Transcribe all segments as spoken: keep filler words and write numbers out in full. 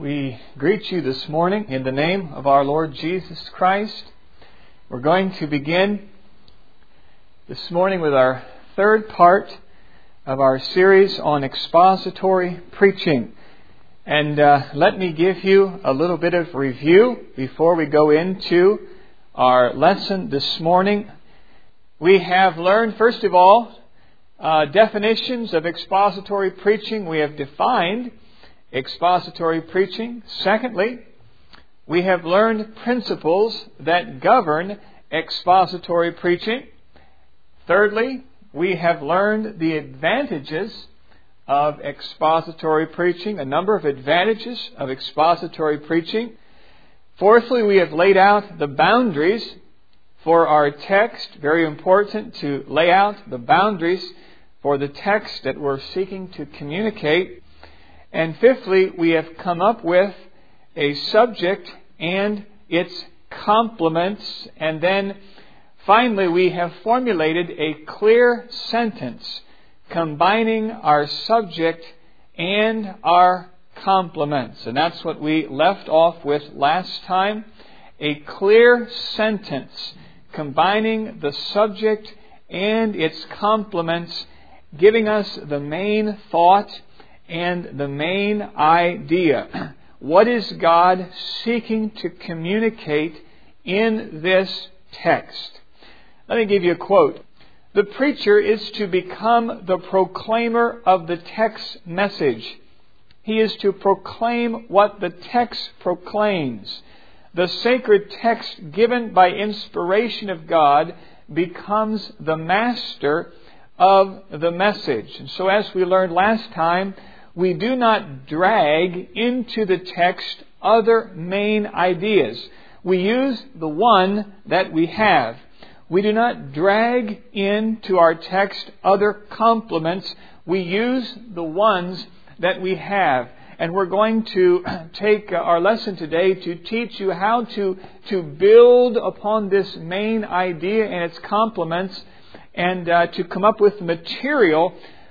We greet you this morning in the name of our Lord Jesus Christ. We're going to begin this morning with our third part of our series on expository preaching. And uh, let me give you a little bit of review before we go into our lesson this morning. We have learned, first of all, uh, definitions of expository preaching. We have defined expository preaching. Secondly, we have learned principles that govern expository preaching. Thirdly, we have learned the advantages of expository preaching, a number of advantages of expository preaching. Fourthly, we have laid out the boundaries for our text. Very important to lay out the boundaries for the text that we're seeking to communicate. And fifthly, we have come up with a subject and its complements. And then finally, we have formulated a clear sentence combining our subject and our complements. And that's what we left off with last time. A clear sentence combining the subject and its complements, giving us the main thought and the main idea. What is God seeking to communicate in this text? Let me give you a quote. The preacher is to become the proclaimer of the text's message. He is to proclaim what the text proclaims. The sacred text given by inspiration of God becomes the master of the message. And so as we learned last time, we do not drag into the text other main ideas. We use the one that we have. We do not drag into our text other complements. We use the ones that we have. And we're going to take our lesson today to teach you how to, to build upon this main idea and its complements, and uh, to come up with material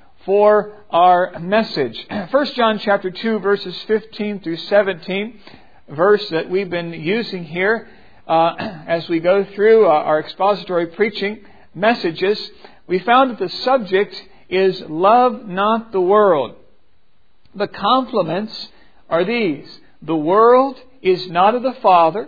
for our message. First John chapter two, verses fifteen through seventeen, verse that we've been using here uh, as we go through uh, our expository preaching messages. We found that the subject is love not the world. The complements are these: the world is not of the Father,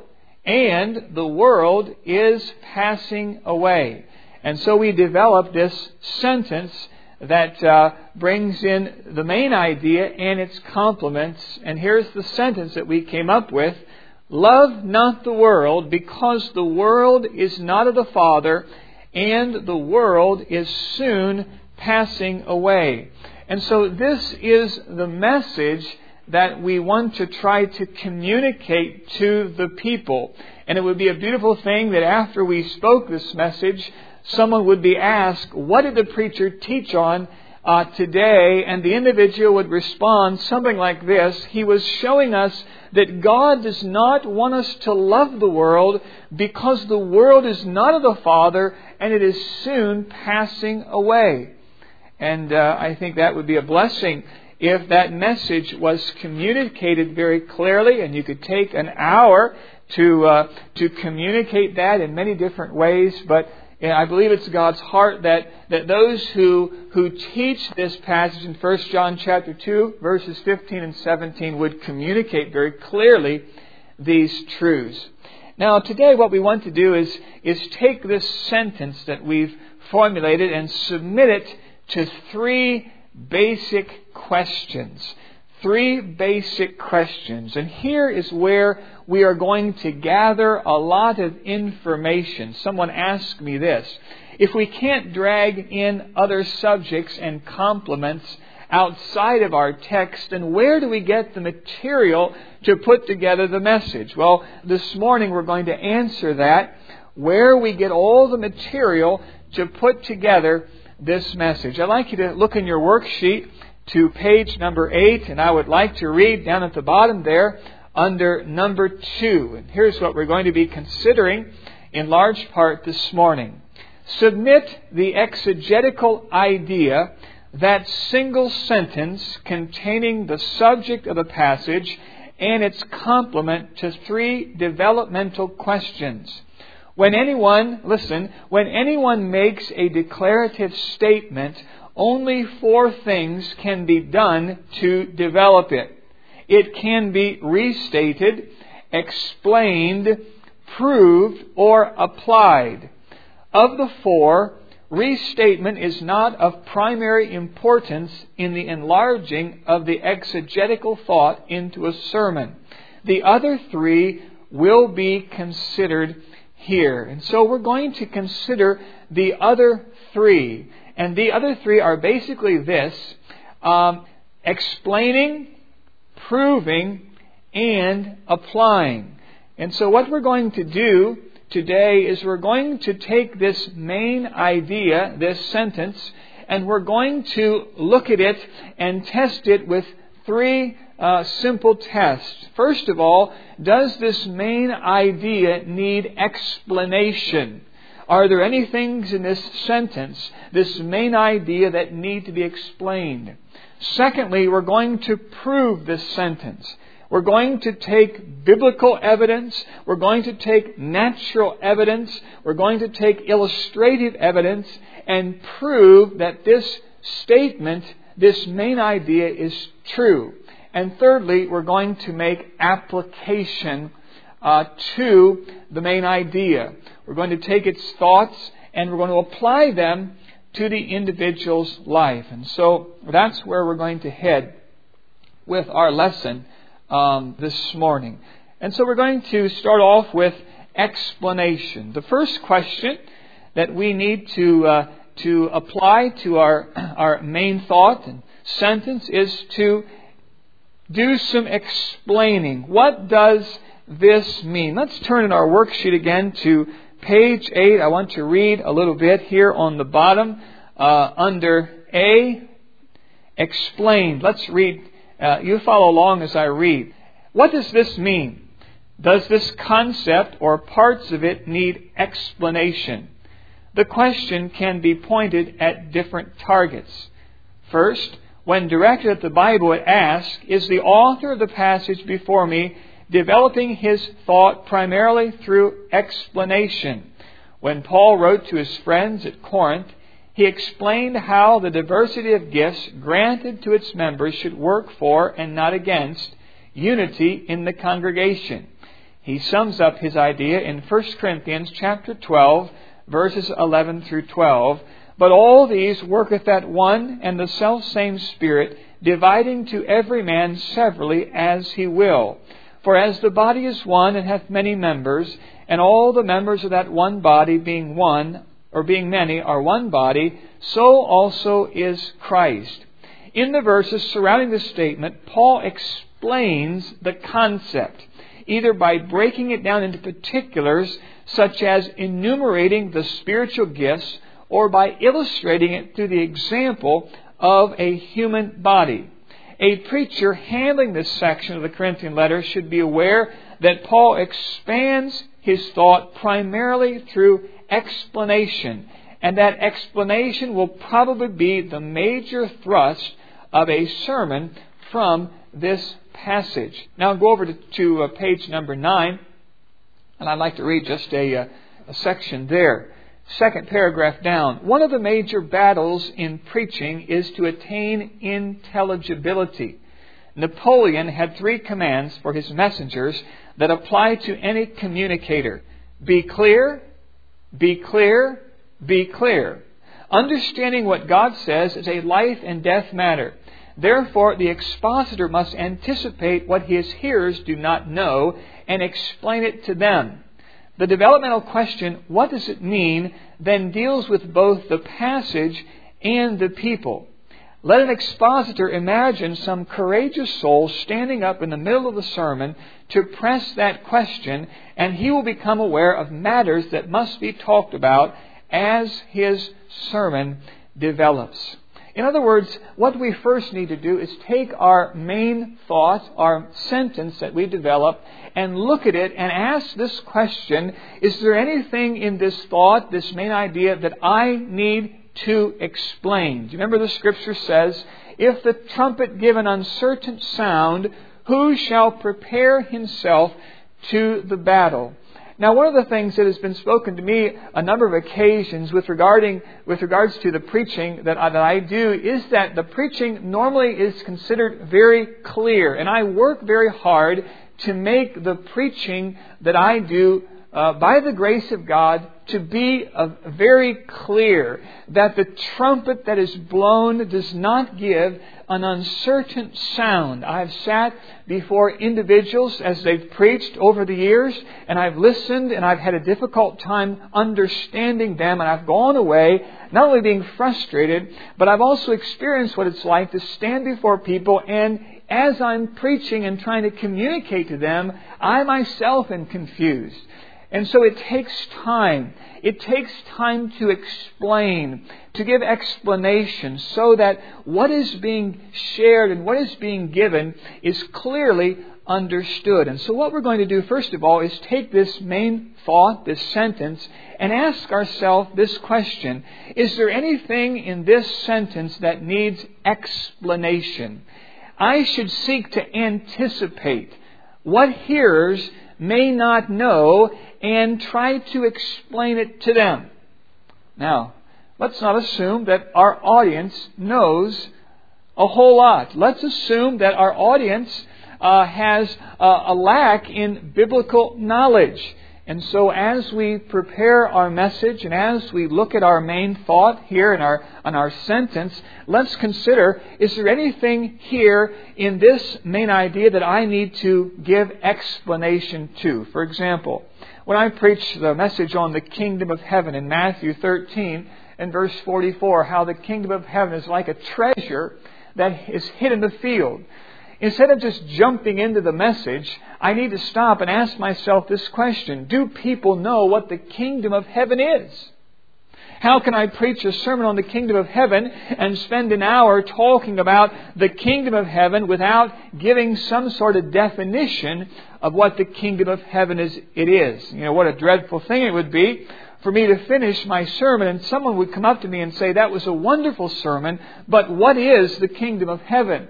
and the world is passing away. And so we developed this sentence that uh, brings in the main idea and its complements. And here's the sentence that we came up with: love not the world, because the world is not of the Father, and the world is soon passing away. And so this is the message that we want to try to communicate to the people. And it would be a beautiful thing that after we spoke this message, someone would be asked, what did the preacher teach on uh, today? And the individual would respond something like this: he was showing us that God does not want us to love the world, because the world is not of the Father, and it is soon passing away. And uh, I think that would be a blessing if that message was communicated very clearly, and you could take an hour to uh, to communicate that in many different ways. But I believe it's God's heart that, that those who who teach this passage in First John chapter two, verses fifteen and seventeen, would communicate very clearly these truths. Now today what we want to do is, is take this sentence that we've formulated and submit it to three basic questions. Three basic questions. And here is where we are going to gather a lot of information. Someone asked me this: if we can't drag in other subjects and complements outside of our text, then where do we get the material to put together the message? Well, this morning we're going to answer that, where we get all the material to put together this message. I'd like you to look in your worksheet to page number eight, and I would like to read down at the bottom there under number two. And here's what we're going to be considering in large part this morning. Submit the exegetical idea that single sentence containing the subject of the passage and its complement to three developmental questions. When anyone, listen, when anyone makes a declarative statement, only four things can be done to develop it. It can be restated, explained, proved, or applied. Of the four, restatement is not of primary importance in the enlarging of the exegetical thought into a sermon. The other three will be considered here. And so we're going to consider the other three. And the other three are basically this: um, explaining, proving, and applying. And so what we're going to do today is we're going to take this main idea, this sentence, and we're going to look at it and test it with three uh, simple tests. First of all, does this main idea need explanation? Are there any things in this sentence, this main idea, that need to be explained? Secondly, we're going to prove this sentence. We're going to take biblical evidence. We're going to take natural evidence. We're going to take illustrative evidence and prove that this statement, this main idea, is true. And thirdly, we're going to make application uh, to the main idea. We're going to take its thoughts and we're going to apply them to the individual's life. And so that's where we're going to head with our lesson um, this morning. And so we're going to start off with explanation. The first question that we need to uh, to apply to our our main thought and sentence is to do some explaining. What does this mean? Let's turn in our worksheet again to page eight. I want to read a little bit here on the bottom uh, under A, explained. Let's read. Uh, you follow along as I read. What does this mean? Does this concept or parts of it need explanation? The question can be pointed at different targets. First, when directed at the Bible, it asks, is the author of the passage before me developing his thought primarily through explanation? When Paul wrote to his friends at Corinth, he explained how the diversity of gifts granted to its members should work for and not against unity in the congregation. He sums up his idea in First Corinthians chapter twelve, verses eleven through twelve. But all these worketh that one and the selfsame Spirit, dividing to every man severally as he will. For as the body is one and hath many members, and all the members of that one body being one, or being many, are one body, so also is Christ. In the verses surrounding this statement, Paul explains the concept, either by breaking it down into particulars, such as enumerating the spiritual gifts, or by illustrating it through the example of a human body. A preacher handling this section of the Corinthian letter should be aware that Paul expands his thought primarily through explanation, and that explanation will probably be the major thrust of a sermon from this passage. Now go over to, to uh, page number nine, and I'd like to read just a, uh, a section there. Second paragraph down. One of the major battles in preaching is to attain intelligibility. Napoleon had three commands for his messengers that apply to any communicator. Be clear, be clear, be clear. Understanding what God says is a life and death matter. Therefore, the expositor must anticipate what his hearers do not know and explain it to them. The developmental question, what does it mean, then deals with both the passage and the people. Let an expositor imagine some courageous soul standing up in the middle of the sermon to press that question, and he will become aware of matters that must be talked about as his sermon develops. In other words, what we first need to do is take our main thought, our sentence that we develop, and look at it and ask this question, is there anything in this thought, this main idea, that I need to explain? Do you remember the scripture says, if the trumpet give an uncertain sound, who shall prepare himself to the battle. Now, one of the things that has been spoken to me a number of occasions with regarding with regards to the preaching that I, that I do is that the preaching normally is considered very clear, and I work very hard to make the preaching that I do uh, by the grace of God to be uh, very clear, that the trumpet that is blown does not give an uncertain sound. I've sat before individuals as they've preached over the years, and I've listened, and I've had a difficult time understanding them, and I've gone away not only being frustrated, but I've also experienced what it's like to stand before people, and as I'm preaching and trying to communicate to them, I myself am confused. And so it takes time. It takes time to explain, to give explanation, so that what is being shared and what is being given is clearly understood. And so what we're going to do, first of all, is take this main thought, this sentence, and ask ourselves this question. Is there anything in this sentence that needs explanation? I should seek to anticipate what hearers may not know and try to explain it to them. Now, let's not assume that our audience knows a whole lot. Let's assume that our audience uh, has uh, a lack in biblical knowledge. And so as we prepare our message and as we look at our main thought here in our, on our sentence, let's consider, is there anything here in this main idea that I need to give explanation to? For example, when I preach the message on the kingdom of heaven in Matthew thirteen and verse forty-four, how the kingdom of heaven is like a treasure that is hid in the field. Instead of just jumping into the message, I need to stop and ask myself this question. Do people know what the kingdom of heaven is? How can I preach a sermon on the kingdom of heaven and spend an hour talking about the kingdom of heaven without giving some sort of definition of what the kingdom of heaven is? It is. You know, what a dreadful thing it would be for me to finish my sermon and someone would come up to me and say, that was a wonderful sermon, but what is the kingdom of heaven?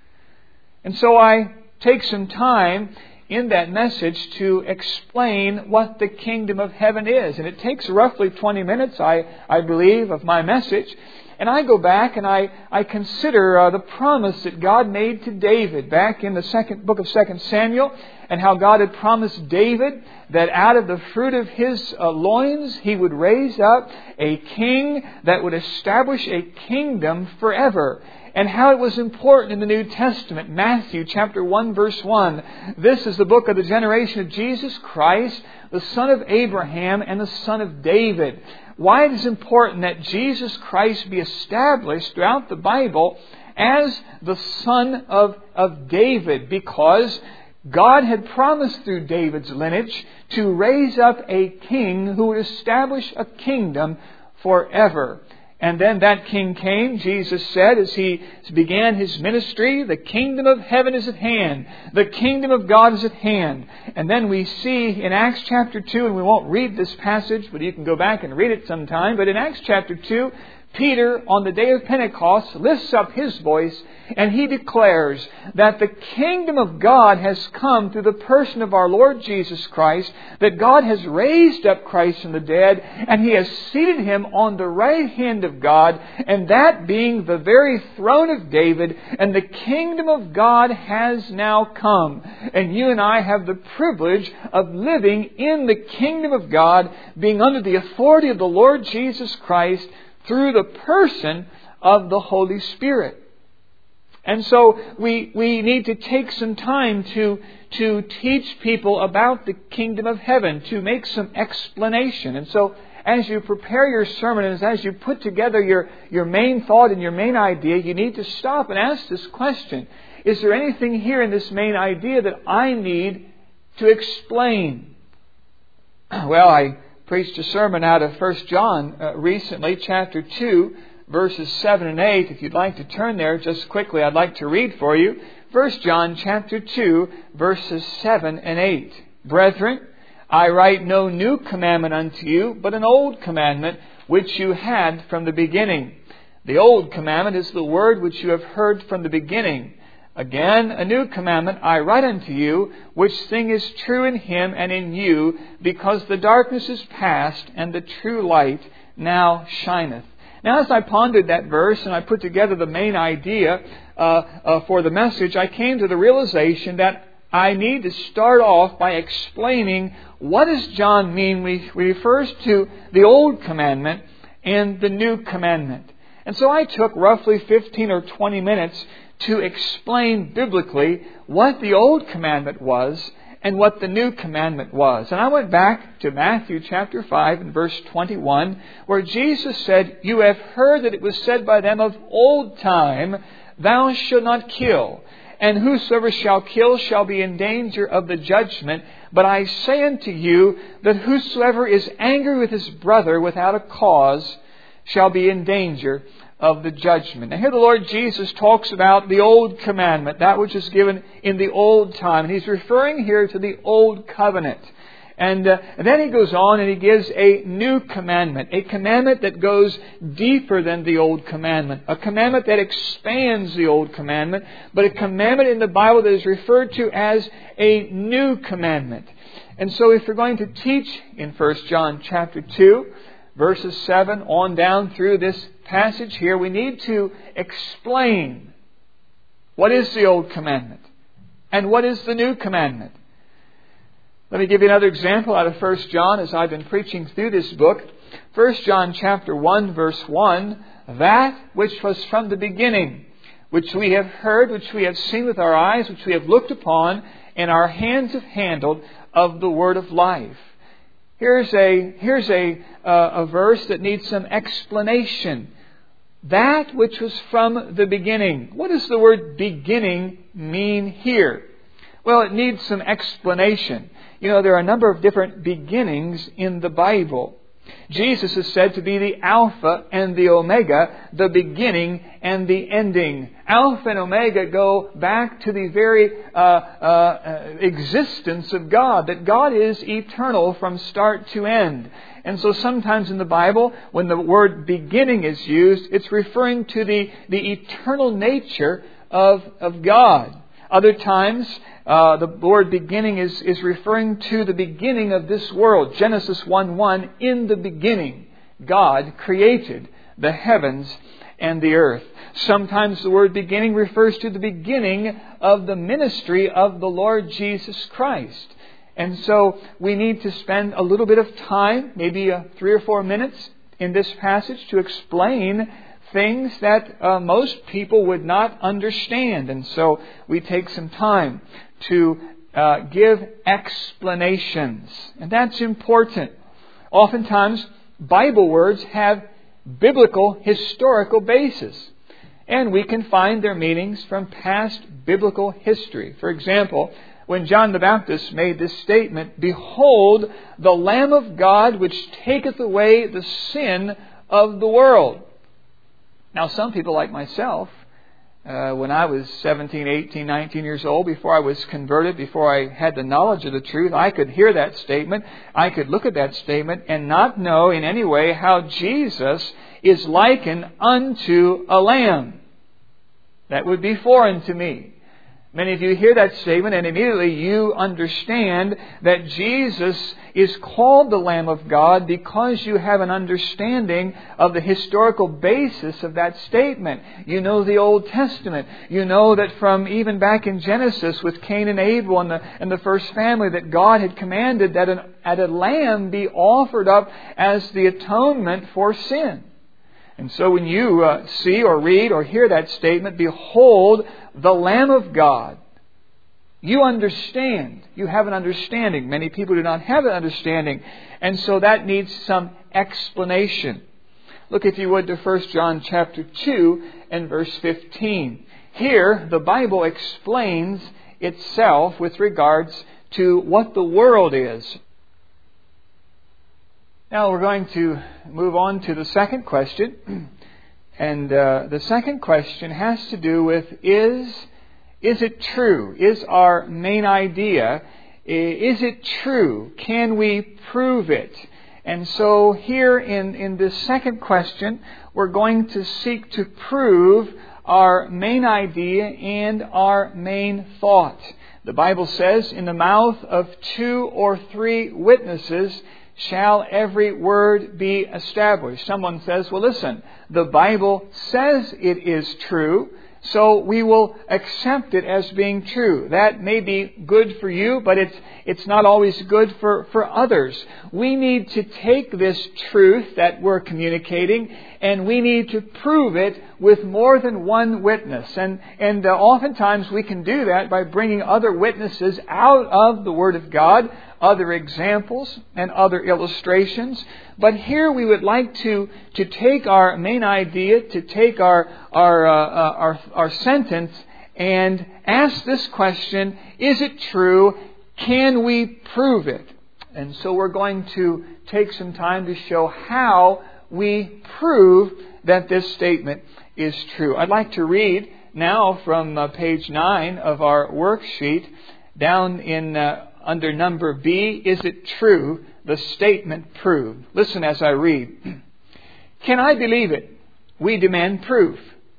And so I take some time in that message to explain what the kingdom of heaven is. And it takes roughly twenty minutes, I, I believe, of my message. And I go back and I, I consider uh, the promise that God made to David back in the second book of Second Samuel, and how God had promised David that out of the fruit of his uh, loins he would raise up a king that would establish a kingdom forever. And how it was important in the New Testament. Matthew chapter one verse one. This is the book of the generation of Jesus Christ, the son of Abraham and the son of David. Why it is important that Jesus Christ be established throughout the Bible as the son of, of David. Because God had promised through David's lineage to raise up a king who would establish a kingdom forever. And then that king came, Jesus said, as he began his ministry, the kingdom of heaven is at hand. The kingdom of God is at hand. And then we see in Acts chapter two, and we won't read this passage, but you can go back and read it sometime. But in Acts chapter two, Peter, on the day of Pentecost, lifts up his voice and he declares that the kingdom of God has come through the person of our Lord Jesus Christ, that God has raised up Christ from the dead and He has seated Him on the right hand of God, and that being the very throne of David, and the kingdom of God has now come. And you and I have the privilege of living in the kingdom of God, being under the authority of the Lord Jesus Christ, through the person of the Holy Spirit. And so we we need to take some time to, to teach people about the kingdom of heaven, to make some explanation. And so as you prepare your sermon and as you put together your, your main thought and your main idea, you need to stop and ask this question. Is there anything here in this main idea that I need to explain? Well, I preached a sermon out of First John uh, recently, chapter two, verses seven and eight. If you'd like to turn there just quickly, I'd like to read for you. First John chapter two, verses seven and eight. Brethren, I write no new commandment unto you, but an old commandment which you had from the beginning. The old commandment is the word which you have heard from the beginning. Again, a new commandment I write unto you, which thing is true in him and in you, because the darkness is past, and the true light now shineth. Now, as I pondered that verse and I put together the main idea uh, uh, for the message, I came to the realization that I need to start off by explaining what does John mean when he refers to the Old Commandment and the New Commandment. And so I took roughly fifteen or twenty minutes to explain biblically what the Old Commandment was and what the New Commandment was. And I went back to Matthew chapter five and verse twenty-one, where Jesus said, "You have heard that it was said by them of old time, Thou shalt not kill. And whosoever shall kill shall be in danger of the judgment. But I say unto you that whosoever is angry with his brother without a cause shall be in danger of the judgment." Now here the Lord Jesus talks about the Old Commandment, that which is given in the old time. And He's referring here to the Old Covenant. And, uh, and then He goes on and He gives a new commandment, a commandment that goes deeper than the Old Commandment, a commandment that expands the Old Commandment, but a commandment in the Bible that is referred to as a new commandment. And so if you're going to teach in First John chapter two, verses seven on down through this passage here, we need to explain what is the Old Commandment and what is the New Commandment. Let me give you another example out of First John as I've been preaching through this book. First John chapter one verse one, "That which was from the beginning, which we have heard, which we have seen with our eyes, which we have looked upon, and our hands have handled of the word of life." Here's a here's a uh, a verse that needs some explanation. That which was from the beginning. What does the word beginning mean here? Well, it needs some explanation. You know, there are a number of different beginnings in the Bible. Jesus is said to be the Alpha and the Omega, the beginning and the ending. Alpha and Omega go back to the very uh, uh, existence of God, that God is eternal from start to end. And so sometimes in the Bible, when the word beginning is used, it's referring to the, the eternal nature of, of God. Other times, uh, the word beginning is, is referring to the beginning of this world. Genesis one one, "In the beginning, God created the heavens and the earth." Sometimes the word beginning refers to the beginning of the ministry of the Lord Jesus Christ. And so we need to spend a little bit of time, maybe uh, three or four minutes in this passage to explain things that uh, most people would not understand. And so we take some time to uh, give explanations. And that's important. Oftentimes, Bible words have biblical, historical basis. And we can find their meanings from past biblical history. For example, when John the Baptist made this statement, "Behold, the Lamb of God, which taketh away the sin of the world." Now, some people like myself, uh, when I was seventeen, eighteen, nineteen years old, before I was converted, before I had the knowledge of the truth, I could hear that statement, I could look at that statement and not know in any way how Jesus is likened unto a lamb. That would be foreign to me. Many of you hear that statement and immediately you understand that Jesus is called the Lamb of God because you have an understanding of the historical basis of that statement. You know the Old Testament. You know that from even back in Genesis with Cain and Abel and the, and the first family, that God had commanded that, an, that a lamb be offered up as the atonement for sin. And so when you uh, see or read or hear that statement, "Behold, the Lamb of God," you understand. You have an understanding. Many people do not have an understanding. And so that needs some explanation. Look, if you would, to First John chapter two and verse fifteen. Here, the Bible explains itself with regards to what the world is. Now we're going to move on to the second question. And uh, the second question has to do with, is, is it true? Is our main idea, is it true? Can we prove it? And so here in, in this second question, we're going to seek to prove our main idea and our main thought. The Bible says, in the mouth of two or three witnesses shall every word be established. Someone says, well, listen, the Bible says it is true, so we will accept it as being true. That may be good for you, but it's it's not always good for, for others. We need to take this truth that we're communicating, and we need to prove it with more than one witness. And, and uh, oftentimes we can do that by bringing other witnesses out of the Word of God, other examples and other illustrations. But here we would like to, to take our main idea, to take our, our, uh, uh, our, our sentence and ask this question, is it true? Can we prove it? And so we're going to take some time to show how we prove that this statement is true. I'd like to read now from uh, page nine of our worksheet, down in uh, under number B, is it true, the statement proved. Listen as I read. Can I believe it? We demand proof.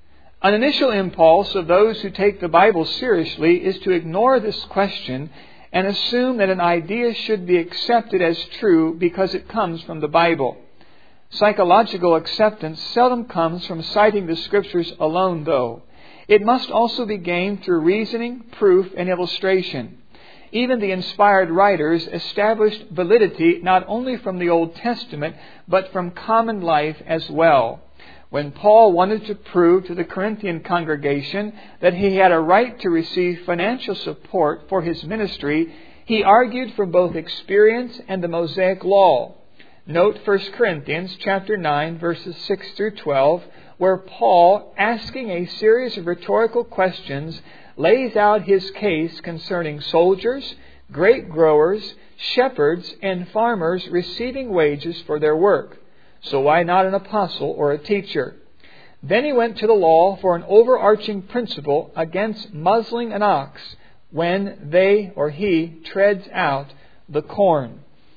An initial impulse of those who take the Bible seriously is to ignore this question and assume that an idea should be accepted as true because it comes from the Bible. Psychological acceptance seldom comes from citing the Scriptures alone, though. It must also be gained through reasoning, proof, and illustration. Even the inspired writers established validity not only from the Old Testament, but from common life as well. When Paul wanted to prove to the Corinthian congregation that he had a right to receive financial support for his ministry, he argued from both experience and the Mosaic Law. Note First Corinthians chapter nine, verses six through twelve, where Paul, asking a series of rhetorical questions, lays out his case concerning soldiers, grape growers, shepherds, and farmers receiving wages for their work. So why not an apostle or a teacher? Then he went to the law for an overarching principle against muzzling an ox when they or he treads out the corn.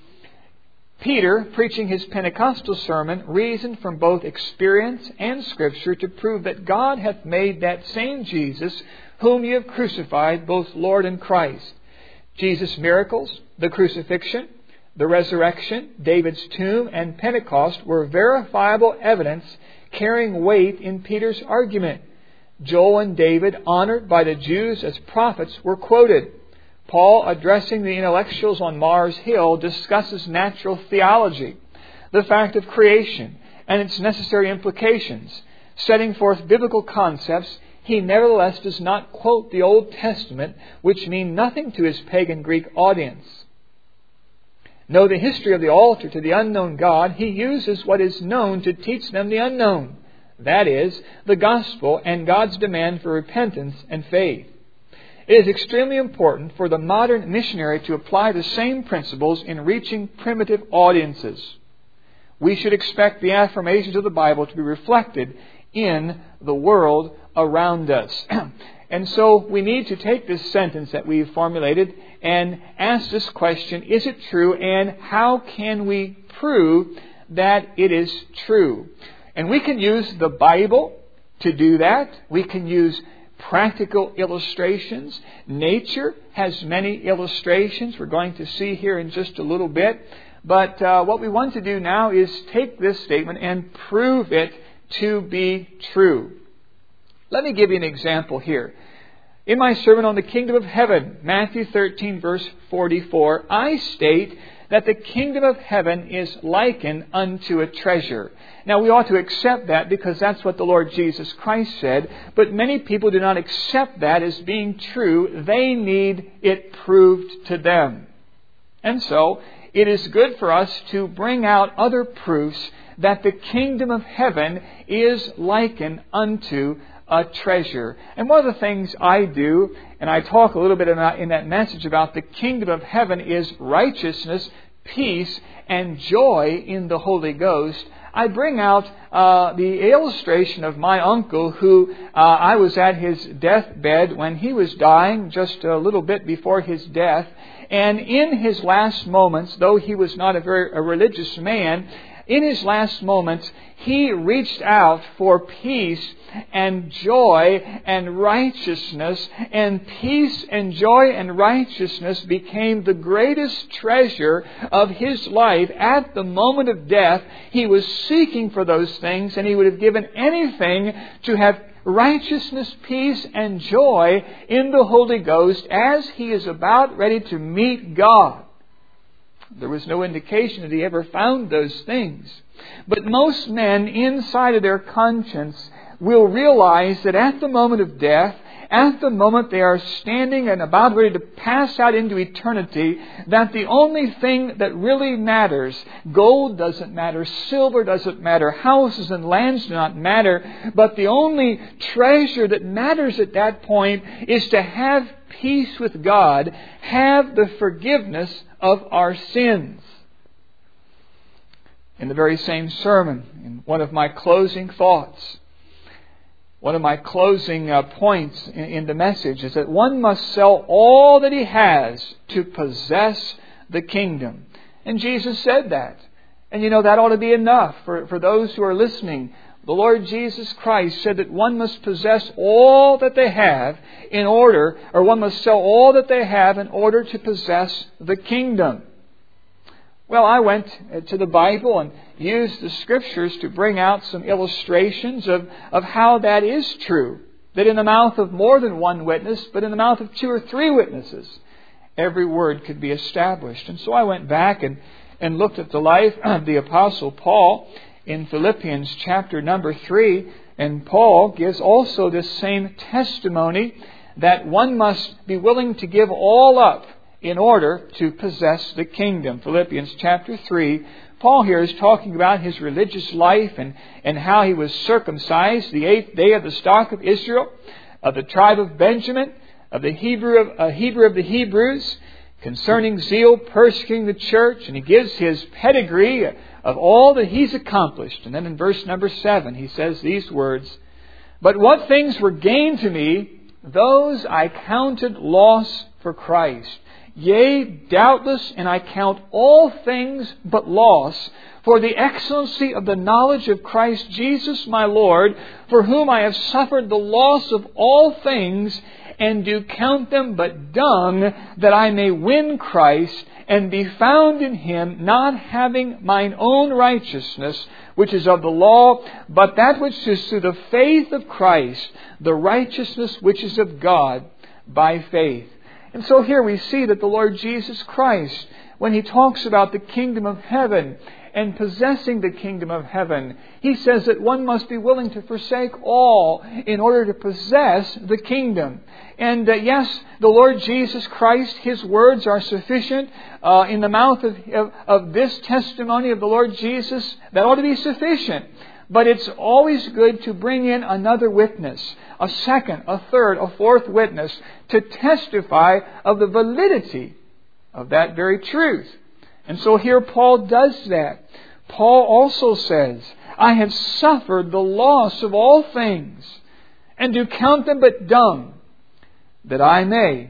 Peter, preaching his Pentecostal sermon, reasoned from both experience and Scripture to prove that God hath made that same Jesus, whom ye have crucified, both Lord and Christ. Jesus' miracles, the crucifixion, the resurrection, David's tomb, and Pentecost were verifiable evidence carrying weight in Peter's argument. Joel and David, honored by the Jews as prophets, were quoted. Paul, addressing the intellectuals on Mars Hill, discusses natural theology, the fact of creation, and its necessary implications. Setting forth biblical concepts, he nevertheless does not quote the Old Testament, which mean nothing to his pagan Greek audience. Know the history of the altar to the unknown God, he uses what is known to teach them the unknown. That is, the gospel and God's demand for repentance and faith. It is extremely important for the modern missionary to apply the same principles in reaching primitive audiences. We should expect the affirmations of the Bible to be reflected in the world around us. And so we need to take this sentence that we've formulated and ask this question, is it true, and how can we prove that it is true? And we can use the Bible to do that. We can use practical illustrations. Nature has many illustrations. We're going to see here in just a little bit. But uh, what we want to do now is take this statement and prove it to be true. Let me give you an example here. In my sermon on the kingdom of heaven, Matthew thirteen, verse forty-four, I state that the kingdom of heaven is likened unto a treasure. Now, we ought to accept that because that's what the Lord Jesus Christ said, but many people do not accept that as being true. They need it proved to them. And so, it is good for us to bring out other proofs that the kingdom of heaven is likened unto a treasure. And one of the things I do, and I talk a little bit about in that message about the kingdom of heaven, is righteousness peace, and joy in the Holy Ghost, I bring out uh, the illustration of my uncle who uh, I was at his deathbed when he was dying, just a little bit before his death. And in his last moments, though he was not a very a religious man, in his last moments, he reached out for peace and joy and righteousness, and peace and joy and righteousness became the greatest treasure of his life. At the moment of death, he was seeking for those things, and he would have given anything to have righteousness, peace, and joy in the Holy Ghost as he is about ready to meet God. There was no indication that he ever found those things. But most men inside of their conscience will realize that at the moment of death, at the moment they are standing and about ready to pass out into eternity, that the only thing that really matters, gold doesn't matter, silver doesn't matter, houses and lands do not matter, but the only treasure that matters at that point is to have peace with God, have the forgiveness of our sins. In the very same sermon, in one of my closing thoughts, one of my closing uh, points in, in the message is that one must sell all that he has to possess the kingdom. And Jesus said that. And you know, that ought to be enough for, for those who are listening. The Lord Jesus Christ said that one must possess all that they have in order, or one must sell all that they have in order to possess the kingdom. Well, I went to the Bible and used the Scriptures to bring out some illustrations of, of how that is true. That in the mouth of more than one witness, but in the mouth of two or three witnesses, every word could be established. And so I went back and, and looked at the life of the Apostle Paul in Philippians chapter number three. And Paul gives also this same testimony that one must be willing to give all up in order to possess the kingdom. Philippians chapter three. Paul here is talking about his religious life and, and how he was circumcised the eighth day of the stock of Israel, of the tribe of Benjamin, of the Hebrew of, uh, Hebrew of the Hebrews, concerning zeal, persecuting the church, and he gives his pedigree of all that he's accomplished. And then in verse number seven, he says these words, "But what things were gained to me, those I counted loss for Christ. Yea, doubtless, and I count all things but loss, for the excellency of the knowledge of Christ Jesus my Lord, for whom I have suffered the loss of all things, and do count them but dung, that I may win Christ, and be found in Him, not having mine own righteousness, which is of the law, but that which is through the faith of Christ, the righteousness which is of God by faith." And so here we see that the Lord Jesus Christ, when He talks about the kingdom of heaven and possessing the kingdom of heaven, He says that one must be willing to forsake all in order to possess the kingdom. And uh, yes, the Lord Jesus Christ, His words are sufficient. Uh, in the mouth of, of, of this testimony of the Lord Jesus, that ought to be sufficient. But it's always good to bring in another witness, a second, a third, a fourth witness, to testify of the validity of that very truth. And so here Paul does that. Paul also says, "I have suffered the loss of all things, and do count them but dung, that I may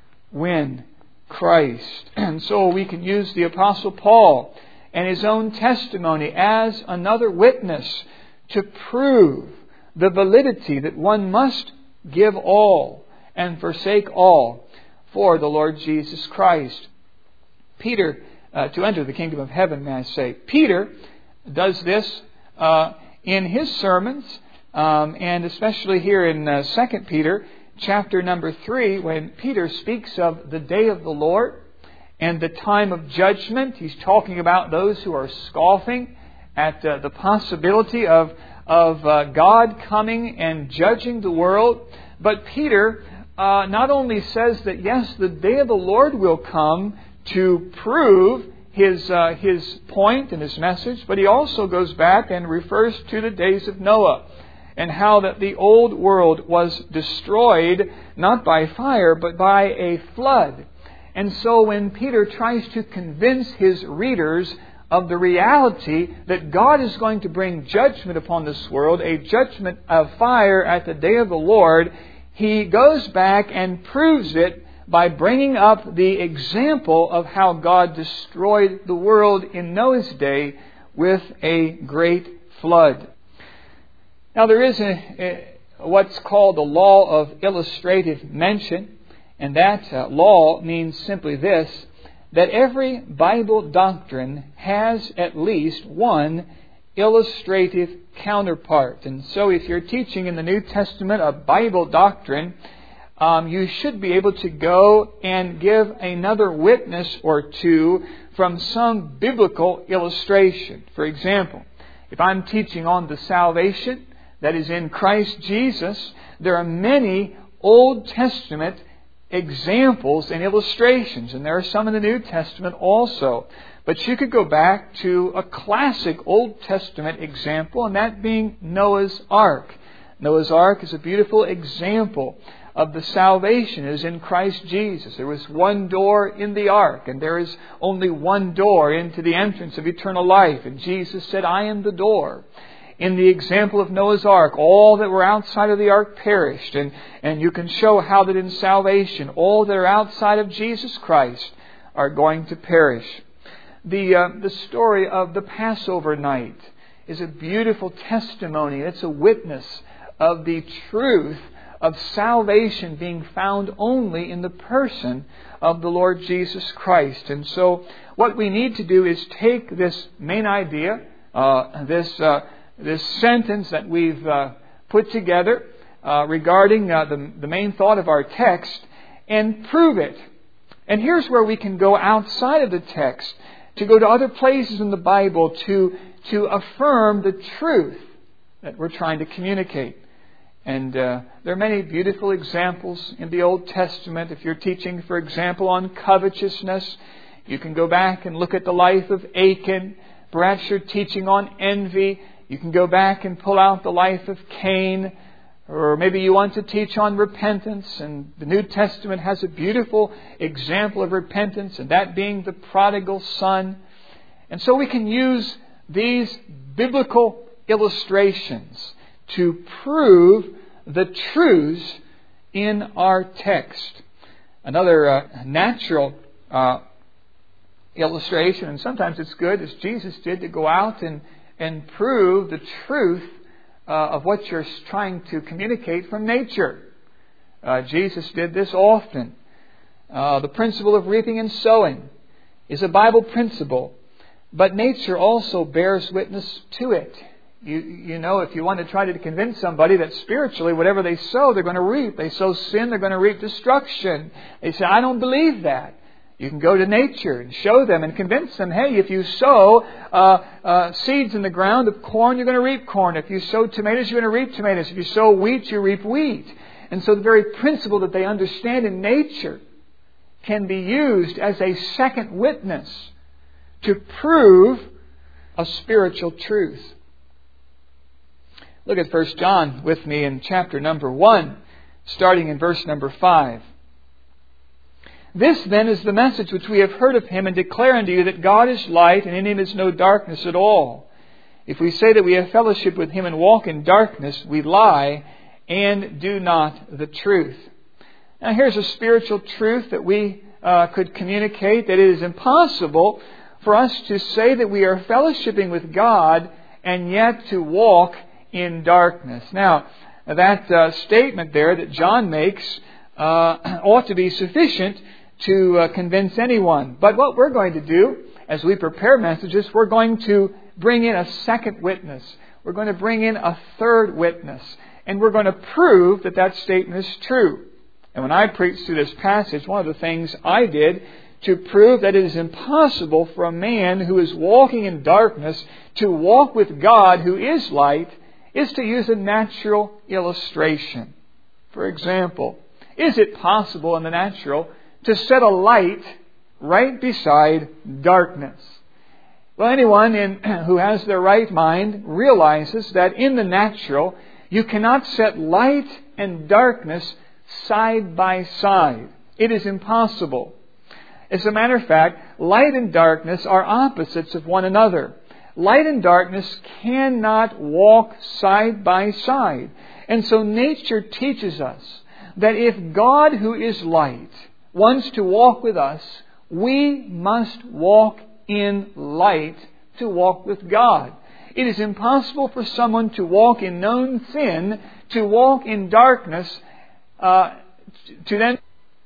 win Christ." And so we can use the Apostle Paul and his own testimony as another witness to prove the validity that one must give all and forsake all for the Lord Jesus Christ. Peter, uh, to enter the kingdom of heaven, may I say, Peter does this uh, in his sermons, um, and especially here in uh, Second Peter chapter number three, when Peter speaks of the day of the Lord and the time of judgment. He's talking about those who are scoffing at uh, the possibility of, of uh, God coming and judging the world. But Peter uh, not only says that, yes, the day of the Lord will come to prove his, uh, his point and his message, but he also goes back and refers to the days of Noah and how that the old world was destroyed not by fire but by a flood. And so when Peter tries to convince his readers of the reality that God is going to bring judgment upon this world, a judgment of fire at the day of the Lord, he goes back and proves it by bringing up the example of how God destroyed the world in Noah's day with a great flood. Now there is a, a, what's called the law of illustrative mention, and that uh, law means simply this, that every Bible doctrine has at least one illustrative counterpart. And so if you're teaching in the New Testament a Bible doctrine, um, you should be able to go and give another witness or two from some biblical illustration. For example, if I'm teaching on the salvation that is in Christ Jesus, there are many Old Testament examples and illustrations, and there are some in the New Testament also. But you could go back to a classic Old Testament example, and that being Noah's Ark. Noah's Ark is a beautiful example of the salvation is in Christ Jesus. There was one door in the ark, and there is only one door into the entrance of eternal life. And Jesus said, I am the door. In the example of Noah's Ark, all that were outside of the ark perished. And, and you can show how that in salvation, all that are outside of Jesus Christ are going to perish. The, uh, the story of the Passover night is a beautiful testimony. It's a witness of the truth of salvation being found only in the person of the Lord Jesus Christ. And so what we need to do is take this main idea, uh, this uh, this sentence that we've uh, put together uh, regarding uh, the, the main thought of our text, and prove it. And here's where we can go outside of the text, to go to other places in the Bible to, to affirm the truth that we're trying to communicate. And uh, there are many beautiful examples in the Old Testament. If you're teaching, for example, on covetousness, you can go back and look at the life of Achan. Perhaps you're teaching on envy. You can go back and pull out the life of Cain. Or maybe you want to teach on repentance, and the New Testament has a beautiful example of repentance, and that being the prodigal son. And so we can use these biblical illustrations to prove the truths in our text. Another uh, natural uh, illustration, and sometimes it's good, as Jesus did, to go out and, and prove the truth uh, of what you're trying to communicate from nature. Uh, Jesus did this often. Uh, the principle of reaping and sowing is a Bible principle, but nature also bears witness to it. You, you know, if you want to try to convince somebody that spiritually, whatever they sow, they're going to reap. They sow sin, they're going to reap destruction. They say, I don't believe that. You can go to nature and show them and convince them, hey, if you sow uh, uh, seeds in the ground of corn, you're going to reap corn. If you sow tomatoes, you're going to reap tomatoes. If you sow wheat, you reap wheat. And so the very principle that they understand in nature can be used as a second witness to prove a spiritual truth. Look at First John with me in chapter number one, starting in verse number five. This then is the message which we have heard of Him and declare unto you, that God is light and in Him is no darkness at all. If we say that we have fellowship with Him and walk in darkness, we lie and do not the truth. Now here's a spiritual truth that we uh, could communicate, that it is impossible for us to say that we are fellowshipping with God and yet to walk in darkness. Now, that uh, statement there that John makes uh, ought to be sufficient to uh, convince anyone. But what we're going to do as we prepare messages, we're going to bring in a second witness. We're going to bring in a third witness. And we're going to prove that that statement is true. And when I preached through this passage, one of the things I did to prove that it is impossible for a man who is walking in darkness to walk with God who is light is to use a natural illustration. For example, is it possible in the natural to set a light right beside darkness? Well, anyone in, who has their right mind realizes that in the natural, you cannot set light and darkness side by side. It is impossible. As a matter of fact, light and darkness are opposites of one another. Light and darkness cannot walk side by side. And so nature teaches us that if God, who is light, wants to walk with us, we must walk in light to walk with God. It is impossible for someone to walk in known sin, to walk in darkness, uh, to then...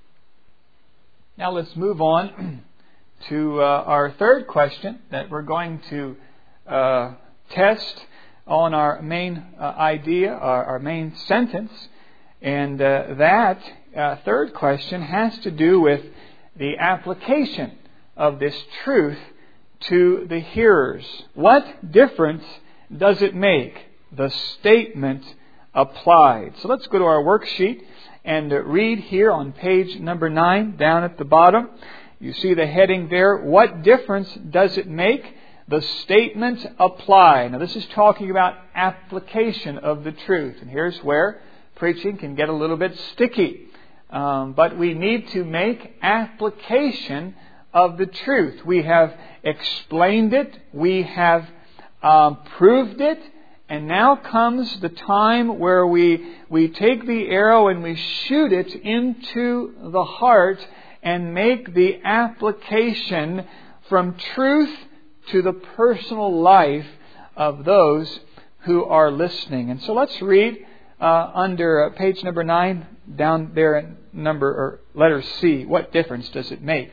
Now let's move on to uh, our third question that we're going to uh, test on our main uh, idea, our, our main sentence. And uh, that uh, third question has to do with the application of this truth to the hearers. What difference does it make? The statement applied. So let's go to our worksheet and read here on page number nine, down at the bottom. You see the heading there. What difference does it make? The statement applied. Now this is talking about application of the truth. And here's where preaching can get a little bit sticky. Um, but we need to make application of the truth. We have explained it. We have um, proved it. And now comes the time where we we take the arrow and we shoot it into the heart and make the application from truth to the personal life of those who are listening. And so let's read uh, under uh, page number nine, down there in number or letter C. What difference does it make?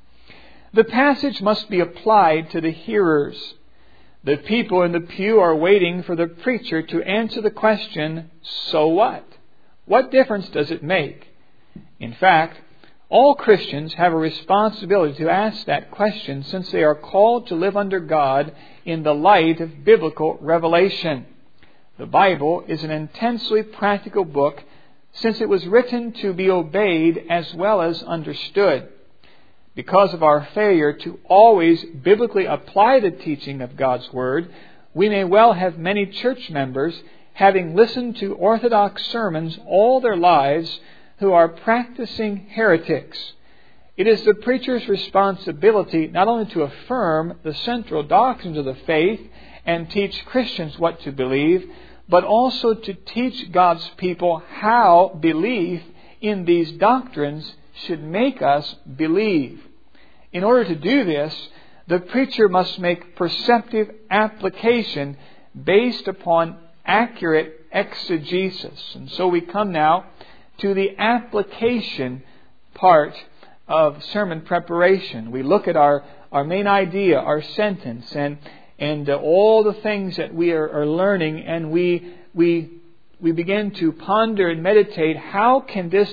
The passage must be applied to the hearers. The people in the pew are waiting for the preacher to answer the question, so what? What difference does it make? In fact, all Christians have a responsibility to ask that question, since they are called to live under God in the light of biblical revelation. The Bible is an intensely practical book, since it was written to be obeyed as well as understood. Because of our failure to always biblically apply the teaching of God's Word, we may well have many church members, having listened to orthodox sermons all their lives, who are practicing heretics. It is the preacher's responsibility not only to affirm the central doctrines of the faith and teach Christians what to believe, but also to teach God's people how belief in these doctrines should make us believe. In order to do this, the preacher must make perceptive application based upon accurate exegesis. And so we come now to the application part of sermon preparation. We look at our, our main idea, our sentence, and and uh, all the things that we are, are learning, and we we we begin to ponder and meditate, how can this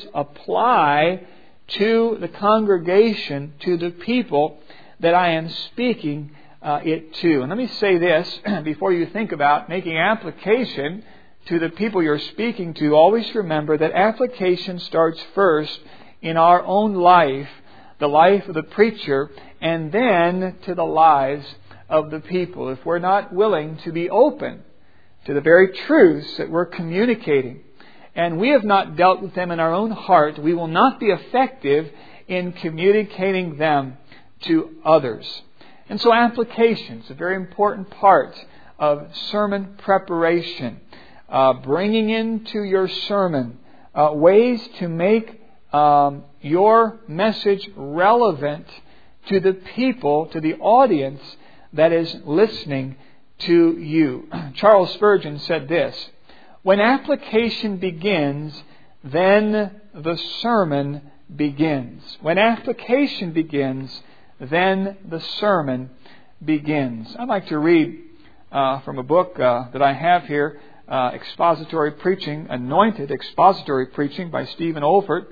apply to the congregation, to the people that I am speaking uh, it to. And let me say this before you think about making application to the people you're speaking to. Always remember that application starts first in our own life, the life of the preacher, and then to the lives of the people. If we're not willing to be open to the very truths that we're communicating, and we have not dealt with them in our own heart, we will not be effective in communicating them to others. And so application is a very important part of sermon preparation. Uh, bringing into your sermon uh, ways to make um, your message relevant to the people, to the audience that is listening to you. Charles Spurgeon said this: when application begins, then the sermon begins. When application begins, then the sermon begins. I'd like to read uh, from a book uh, that I have here, uh, Expository Preaching, Anointed Expository Preaching by Stephen Olford,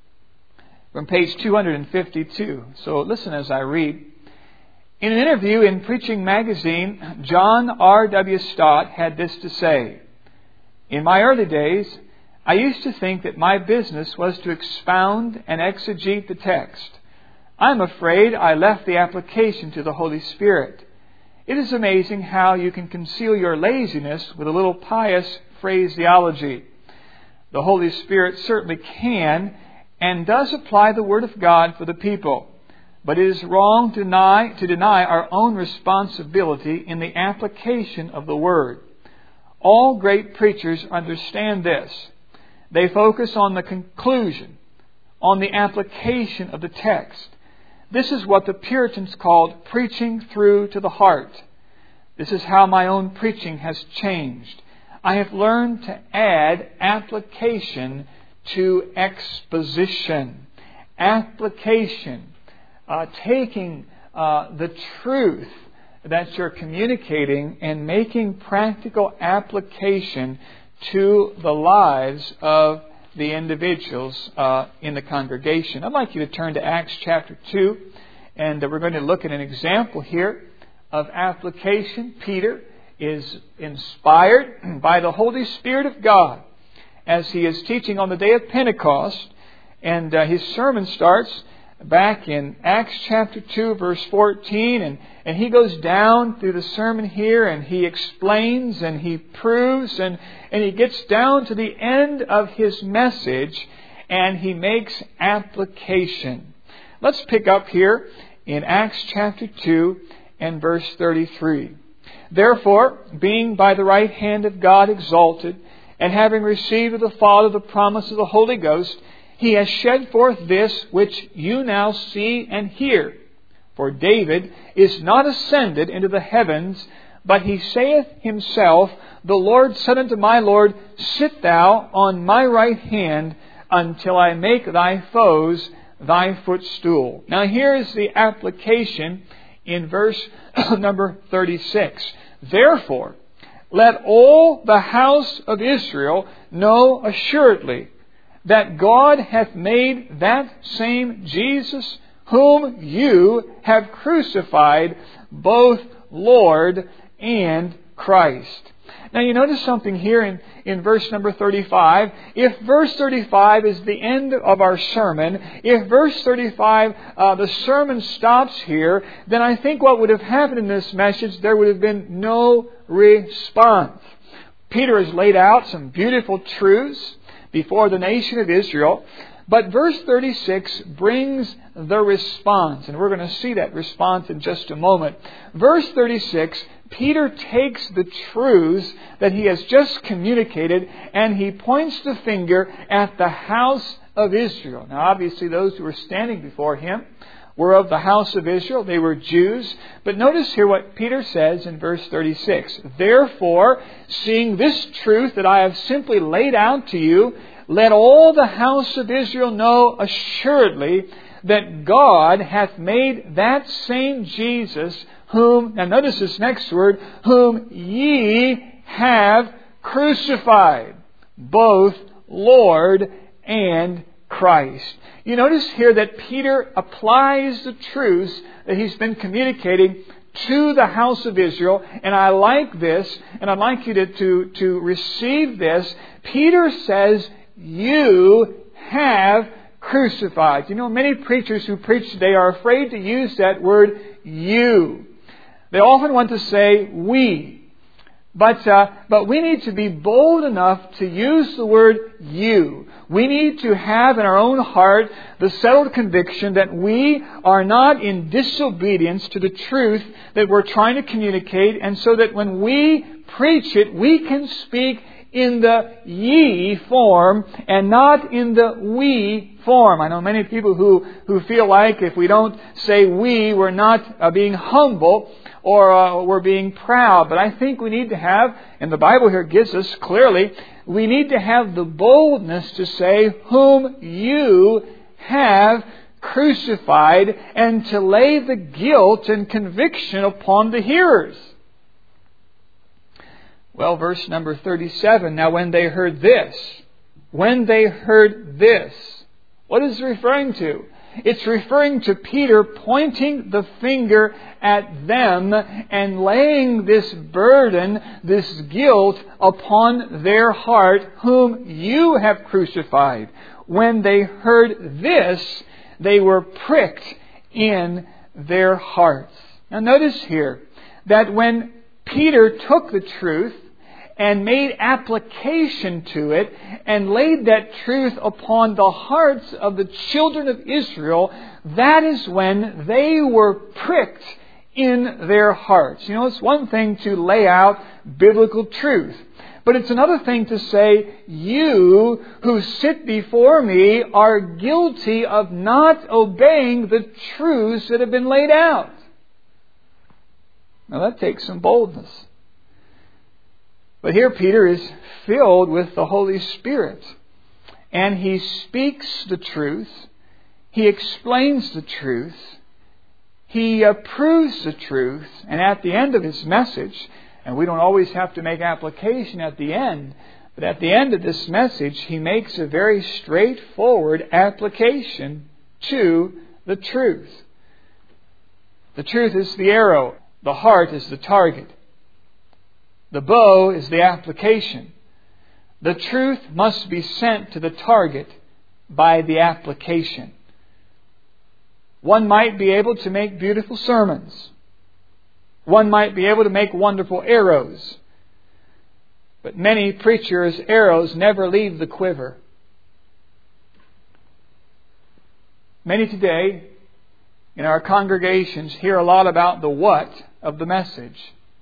from page two hundred fifty-two. So listen as I read. In an interview in Preaching Magazine, John R W Stott had this to say: in my early days, I used to think that my business was to expound and exegete the text. I'm afraid I left the application to the Holy Spirit. It is amazing how you can conceal your laziness with a little pious phraseology. The Holy Spirit certainly can and does apply the Word of God for the people. But it is wrong to deny, to deny our own responsibility in the application of the Word. All great preachers understand this. They focus on the conclusion, on the application of the text. This is what the Puritans called preaching through to the heart. This is how my own preaching has changed. I have learned to add application to exposition. Application. Uh, taking uh, the truth that you're communicating and making practical application to the lives of the individuals uh, in the congregation. I'd like you to turn to Acts chapter two, and uh, we're going to look at an example here of application. Peter is inspired by the Holy Spirit of God as he is teaching on the day of Pentecost, and uh, his sermon starts back in Acts chapter two, verse fourteen, and, and he goes down through the sermon here, and he explains, and he proves, and, and he gets down to the end of his message, and he makes application. Let's pick up here in Acts chapter two and verse thirty-three. Therefore, being by the right hand of God exalted, and having received of the Father the promise of the Holy Ghost, He has shed forth this which you now see and hear. For David is not ascended into the heavens, but he saith himself, The Lord said unto my Lord, Sit thou on my right hand, until I make thy foes thy footstool. Now here is the application in verse number thirty-six. Therefore, let all the house of Israel know assuredly that God hath made that same Jesus whom you have crucified, both Lord and Christ. Now you notice something here in, in verse number thirty-five. If verse thirty-five is the end of our sermon, if verse thirty-five, uh, the sermon stops here, then I think what would have happened in this message, there would have been no response. Peter has laid out some beautiful truths before the nation of Israel. But verse thirty-six brings the response. And we're going to see that response in just a moment. Verse thirty-six, Peter takes the truths that he has just communicated and he points the finger at the house of Israel. Now obviously those who were standing before him were of the house of Israel. They were Jews. But notice here what Peter says in verse thirty-six. Therefore, seeing this truth that I have simply laid out to you, let all the house of Israel know assuredly that God hath made that same Jesus whom, now notice this next word, whom ye have crucified, both Lord and Christ. You notice here that Peter applies the truths that he's been communicating to the house of Israel. And I like this, and I'd like you to, to, to receive this. Peter says, you have crucified. You know, many preachers who preach today are afraid to use that word, you. They often want to say, we. But, uh, but we need to be bold enough to use the word you. We need to have in our own heart the settled conviction that we are not in disobedience to the truth that we're trying to communicate, and so that when we preach it, we can speak in the ye form and not in the we form. I know many people who, who feel like if we don't say we, we're not uh, being humble or uh, we're being proud. But I think we need to have, and the Bible here gives us clearly, we need to have the boldness to say, whom you have crucified, and to lay the guilt and conviction upon the hearers. Well, verse number thirty-seven, now when they heard this, when they heard this, what is it referring to? It's referring to Peter pointing the finger at them and laying this burden, this guilt upon their heart, whom you have crucified. When they heard this, they were pricked in their hearts. Now notice here that when Peter took the truth and made application to it and laid that truth upon the hearts of the children of Israel, that is when they were pricked in their hearts. You know, it's one thing to lay out biblical truth, but it's another thing to say, you who sit before me are guilty of not obeying the truths that have been laid out. Now that takes some boldness. But here Peter is filled with the Holy Spirit, and he speaks the truth, he explains the truth, he approves the truth, and at the end of his message, and we don't always have to make application at the end, but at the end of this message, he makes a very straightforward application to the truth. The truth is the arrow. The heart is the target. The bow is the application. The truth must be sent to the target by the application. One might be able to make beautiful sermons. One might be able to make wonderful arrows. But many preachers' arrows never leave the quiver. Many today in our congregations hear a lot about the what of the message,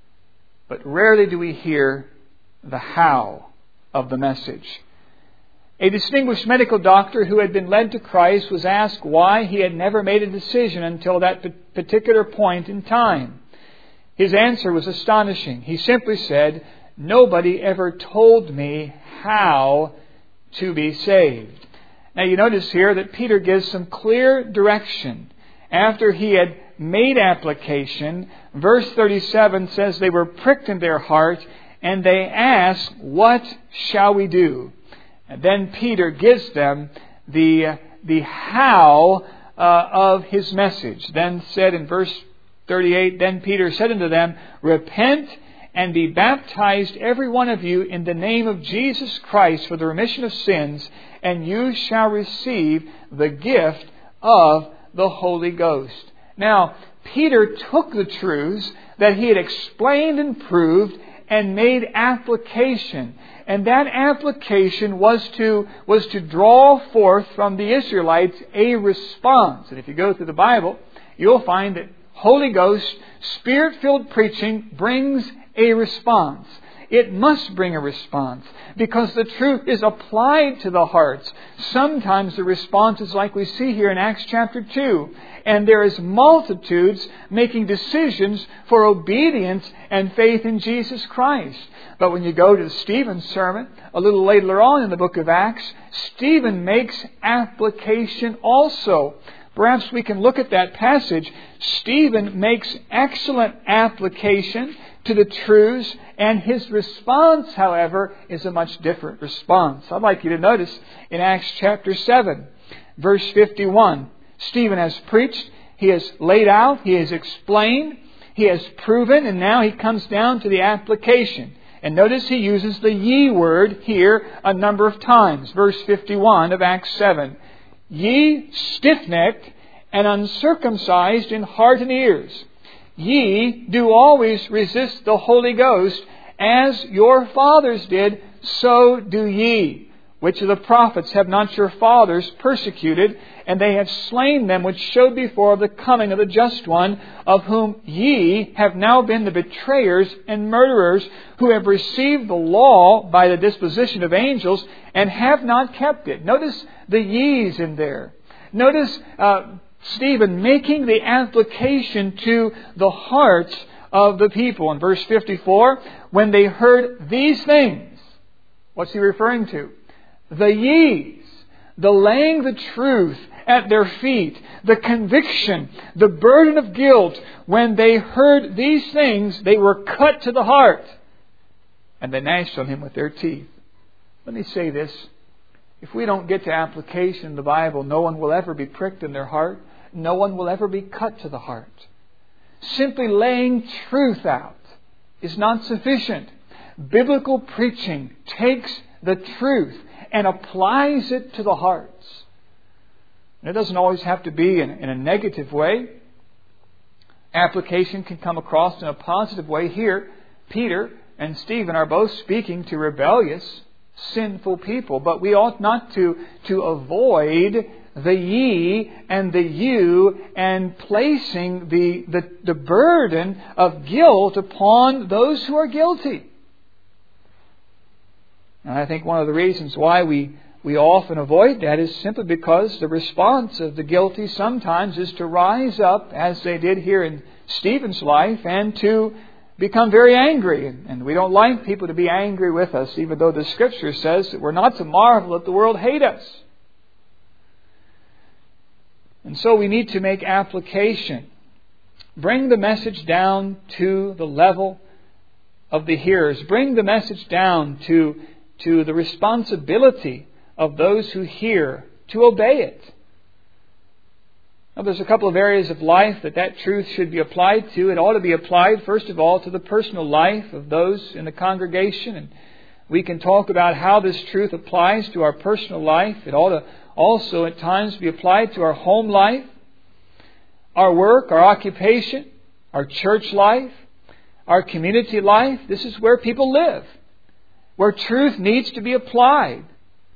but rarely do we hear the how of the message. A distinguished medical doctor who had been led to Christ was asked why he had never made a decision until that particular point in time. His answer was astonishing. He simply said, "Nobody ever told me how to be saved." Now you notice here that Peter gives some clear direction. After he had made application, verse thirty-seven says they were pricked in their heart and they asked, "What shall we do?" And then Peter gives them the, the how uh, of his message. Then said in verse thirty-eight, "Then Peter said unto them, Repent and be baptized every one of you in the name of Jesus Christ for the remission of sins, and you shall receive the gift of the Holy Ghost." Now, Peter took the truths that he had explained and proved and made application. And that application was to, was to draw forth from the Israelites a response. And if you go through the Bible, you'll find that Holy Ghost, Spirit-filled preaching brings a response. It must bring a response because the truth is applied to the hearts. Sometimes the response is like we see here in Acts chapter two. And there is multitudes making decisions for obedience and faith in Jesus Christ. But when you go to Stephen's sermon, a little later on in the book of Acts, Stephen makes application also. Perhaps we can look at that passage. Stephen makes excellent application to the truths, and his response, however, is a much different response. I'd like you to notice in Acts chapter seven, verse fifty-one, Stephen has preached, he has laid out, he has explained, he has proven, and now he comes down to the application. And notice he uses the ye word here a number of times. Verse fifty-one of Acts seven. Ye stiff-necked and uncircumcised in heart and ears, ye do always resist the Holy Ghost, as your fathers did, so do ye. Which of the prophets have not your fathers persecuted, and they have slain them which showed before of the coming of the Just One, of whom ye have now been the betrayers and murderers, who have received the law by the disposition of angels, and have not kept it. Notice the ye's in there. Notice uh, Stephen making the application to the hearts of the people. In verse fifty-four, when they heard these things, what's he referring to? The ye's, the laying the truth at their feet, the conviction, the burden of guilt. When they heard these things, they were cut to the heart, and they gnashed on him with their teeth. Let me say this. If we don't get to application in the Bible, no one will ever be pricked in their heart. No one will ever be cut to the heart. Simply laying truth out is not sufficient. Biblical preaching takes the truth and applies it to the hearts. And it doesn't always have to be in, in a negative way. Application can come across in a positive way. Here, Peter and Stephen are both speaking to rebellious, sinful people. But we ought not to, to avoid the ye and the you and placing the, the, the burden of guilt upon those who are guilty. And I think one of the reasons why we, we often avoid that is simply because the response of the guilty sometimes is to rise up, as they did here in Stephen's life, and to become very angry. And we don't like people to be angry with us, even though the Scripture says that we're not to marvel that the world hate us. And so we need to make application. Bring the message down to the level of the hearers. Bring the message down to, to the responsibility of those who hear to obey it. Now, there's a couple of areas of life that that truth should be applied to. It ought to be applied, first of all, to the personal life of those in the congregation. And we can talk about how this truth applies to our personal life. It ought to also at times be applied to our home life, our work, our occupation, our church life, our community life. This is where people live, where truth needs to be applied.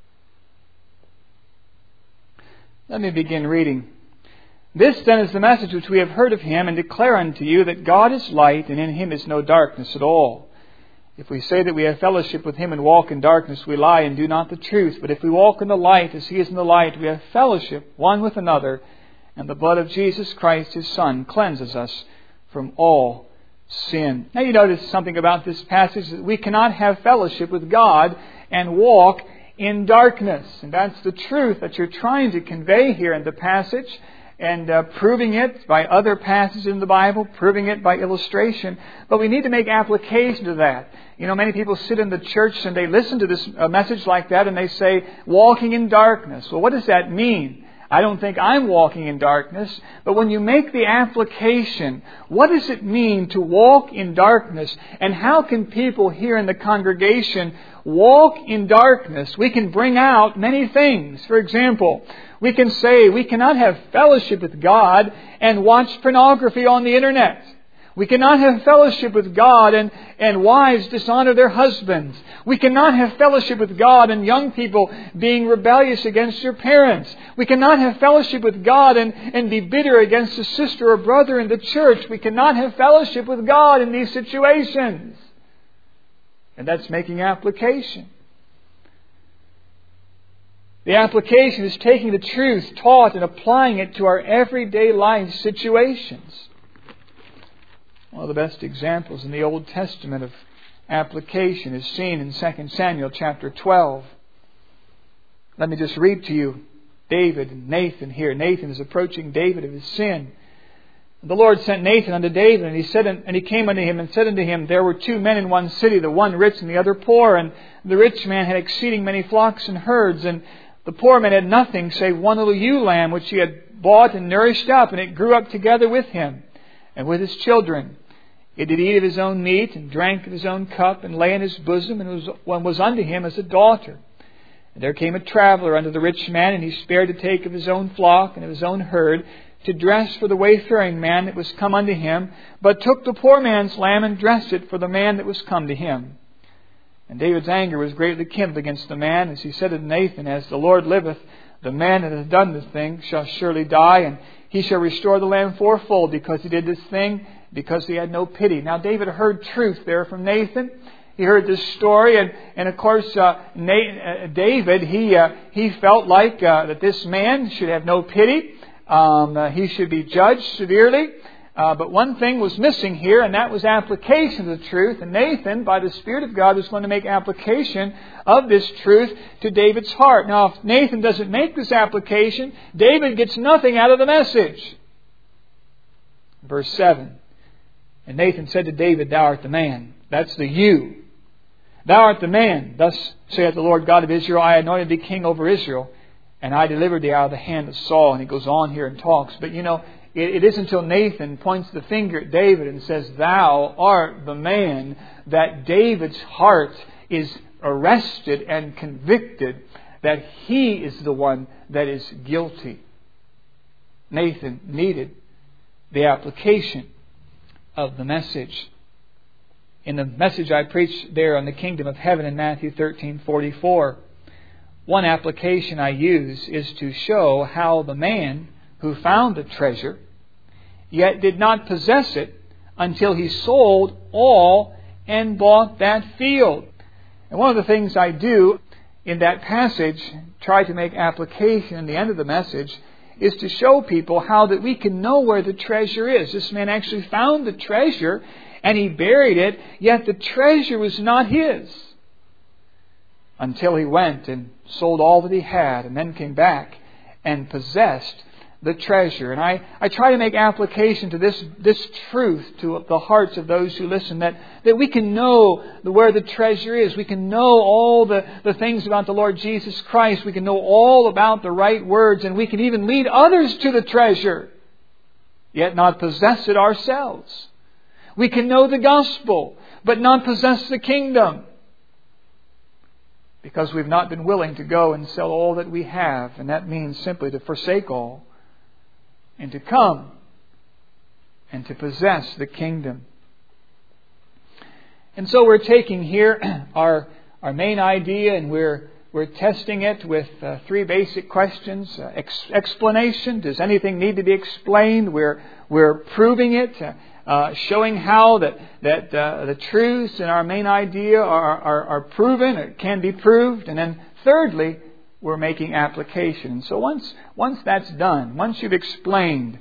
Let me begin reading. This then is the message which we have heard of Him, and declare unto you that God is light, and in Him is no darkness at all. If we say that we have fellowship with Him and walk in darkness, we lie and do not the truth. But if we walk in the light as He is in the light, we have fellowship one with another, and the blood of Jesus Christ, His Son, cleanses us from all sin. Now you notice something about this passage, that we cannot have fellowship with God and walk in darkness. And that's the truth that you're trying to convey here in the passage. And uh, proving it by other passages in the Bible, proving it by illustration. But we need to make application to that. You know, many people sit in the church and they listen to this uh, message like that and they say, walking in darkness. Well, what does that mean? I don't think I'm walking in darkness. But when you make the application, what does it mean to walk in darkness? And how can people here in the congregation walk in darkness? We can bring out many things. For example, we can say we cannot have fellowship with God and watch pornography on the internet. We cannot have fellowship with God and, and wives dishonor their husbands. We cannot have fellowship with God and young people being rebellious against their parents. We cannot have fellowship with God and, and be bitter against a sister or brother in the church. We cannot have fellowship with God in these situations. And that's making application. The application is taking the truth taught and applying it to our everyday life situations. One of the best examples in the Old Testament of application is seen in Second Samuel chapter twelve. Let me just read to you David and Nathan here. Nathan is approaching David of his sin. The Lord sent Nathan unto David, and he said, and he came unto him and said unto him, there were two men in one city, the one rich and the other poor. And the rich man had exceeding many flocks and herds, and the poor man had nothing save one little ewe lamb, which he had bought and nourished up, and it grew up together with him and with his children. It did eat of his own meat, and drank of his own cup, and lay in his bosom, and was, one was unto him as a daughter. And there came a traveller unto the rich man, and he spared to take of his own flock and of his own herd, to dress for the wayfaring man that was come unto him, but took the poor man's lamb, and dressed it for the man that was come to him. And David's anger was greatly kindled against the man, as he said to Nathan, as the Lord liveth, the man that hath done this thing shall surely die, and he shall restore the lamb fourfold, because he did this thing, because he had no pity. Now David heard truth there from Nathan. He heard this story, and, and of course uh, Na- uh, David, he uh, he felt like uh, that this man should have no pity. Um, uh, he should be judged severely. Uh, but one thing was missing here, and that was application of the truth. And Nathan, by the Spirit of God, was going to make application of this truth to David's heart. Now, if Nathan doesn't make this application, David gets nothing out of the message. Verse seven. And Nathan said to David, thou art the man. That's the you. Thou art the man. Thus saith the Lord God of Israel, I anointed thee king over Israel, and I delivered thee out of the hand of Saul. And he goes on here and talks. But you know, it, it isn't until Nathan points the finger at David and says, thou art the man, that David's heart is arrested and convicted that he is the one that is guilty. Nathan needed the application of the message. in the message I preached there on the kingdom of heaven in Matthew thirteen forty-four. One application I use is to show how the man who found the treasure yet did not possess it until he sold all and bought that field. And one of the things I do in that passage, try to make application in the end of the message, is to show people how that we can know where the treasure is. This man actually found the treasure and he buried it, yet the treasure was not his until he went and sold all that he had and then came back and possessed the treasure. And I, I try to make application to this, this truth to the hearts of those who listen, that, that we can know the, where the treasure is. We can know all the, the things about the Lord Jesus Christ. We can know all about the right words, and we can even lead others to the treasure, yet not possess it ourselves. We can know the gospel, but not possess the kingdom, because we've not been willing to go and sell all that we have. And that means simply to forsake all and to come and to possess the kingdom. And so we're taking here our our main idea, and we're we're testing it with uh, three basic questions. Uh, ex- explanation: does anything need to be explained? We're we're proving it, uh, uh, showing how that that uh, the truths in our main idea are, are are proven, it can be proved, and then thirdly, we're making application. So once once that's done, once you've explained,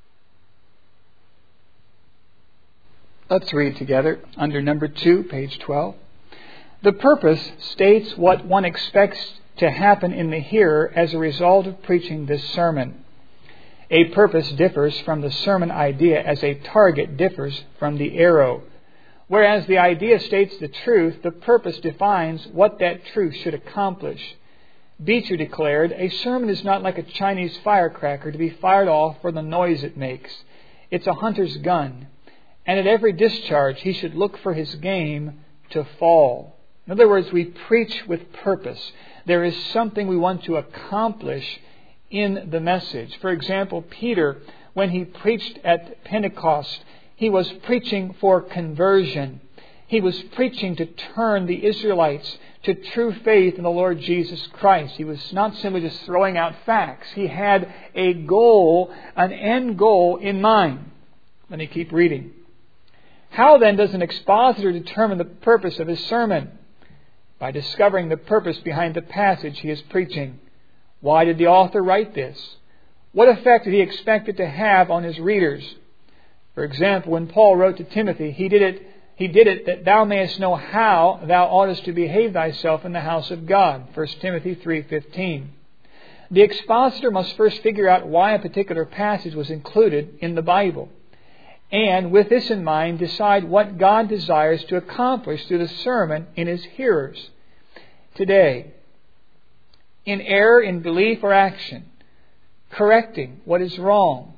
let's read together under number two, page twelve. The purpose states what one expects to happen in the hearer as a result of preaching this sermon. A purpose differs from the sermon idea as a target differs from the arrow. Whereas the idea states the truth, the purpose defines what that truth should accomplish. Beecher declared, "A sermon is not like a Chinese firecracker to be fired off for the noise it makes. It's a hunter's gun, and at every discharge he should look for his game to fall." In other words, we preach with purpose. There is something we want to accomplish in the message. For example, Peter, when he preached at Pentecost, he was preaching for conversion. He was preaching to turn the Israelites to true faith in the Lord Jesus Christ. He was not simply just throwing out facts. He had a goal, an end goal in mind. Let me keep reading. How then does an expositor determine the purpose of his sermon? By discovering the purpose behind the passage he is preaching. Why did the author write this? What effect did he expect it to have on his readers? For example, when Paul wrote to Timothy, he did it He did it that thou mayest know how thou oughtest to behave thyself in the house of God. First Timothy three fifteen. The expositor must first figure out why a particular passage was included in the Bible, and with this in mind, decide what God desires to accomplish through the sermon in His hearers. Today, in error in belief or action, correcting what is wrong.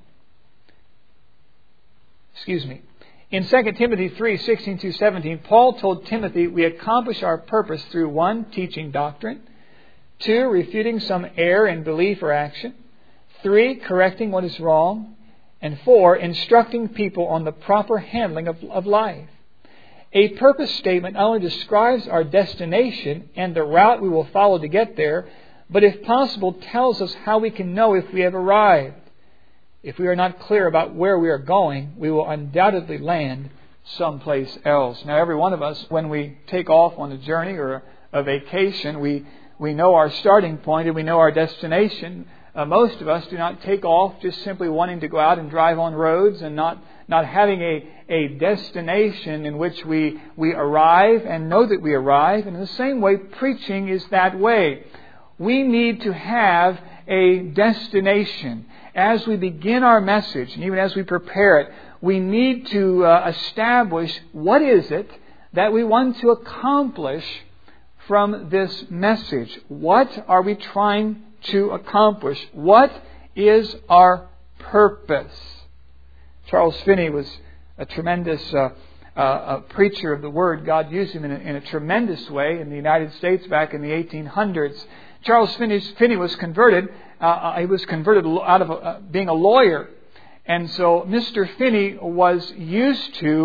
Excuse me. In Second Timothy three sixteen through seventeen, Paul told Timothy we accomplish our purpose through one, teaching doctrine; two, refuting some error in belief or action; three, correcting what is wrong; and four, instructing people on the proper handling of, of life. A purpose statement not only describes our destination and the route we will follow to get there, but if possible tells us how we can know if we have arrived. If we are not clear about where we are going, we will undoubtedly land someplace else. Now, every one of us, when we take off on a journey or a vacation, we, we know our starting point and we know our destination. Uh, most of us do not take off just simply wanting to go out and drive on roads and not, not having a, a destination in which we, we arrive and know that we arrive. And in the same way, preaching is that way. We need to have a destination. As we begin our message, and even as we prepare it, we need to uh, establish what is it that we want to accomplish from this message. What are we trying to accomplish? What is our purpose? Charles Finney was a tremendous uh, uh, a preacher of the Word. God used him in a, in a tremendous way in the United States back in the eighteen hundreds. Charles Finney, Finney was converted. Uh, he was converted out of uh, being a lawyer. And so Mister Finney was used to